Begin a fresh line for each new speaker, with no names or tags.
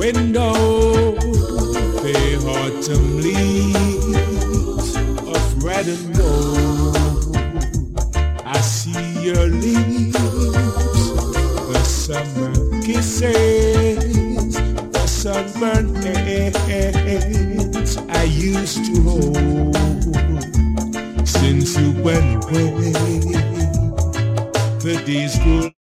window, the autumn leaves of red and gold. I see your lips, the summer kisses, the sunburned hands I used to hold. Since you went away, the days grow